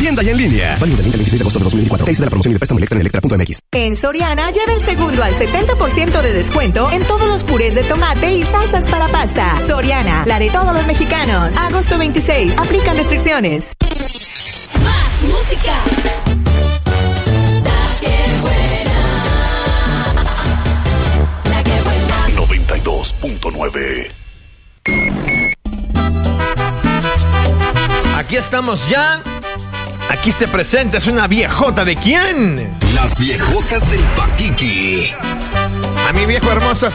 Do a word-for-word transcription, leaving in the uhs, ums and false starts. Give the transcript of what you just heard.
tienda y en línea. Válido del veinte al veintiséis de agosto de dos mil veinticuatro. Texto de la promoción y de préstamo Electra en electra punto m x. En Soriana, lleva el segundo al setenta por ciento de descuento en todos los purés de tomate y salsas para pasta. Soriana, la de todos los mexicanos. Agosto veintiséis. Aplican restricciones. Más música. La que buena. La que buena. noventa y dos punto nueve. Aquí estamos ya. Aquí se presenta, es una viejota de quién. Las viejotas del Paquiqui. A mi viejo hermoso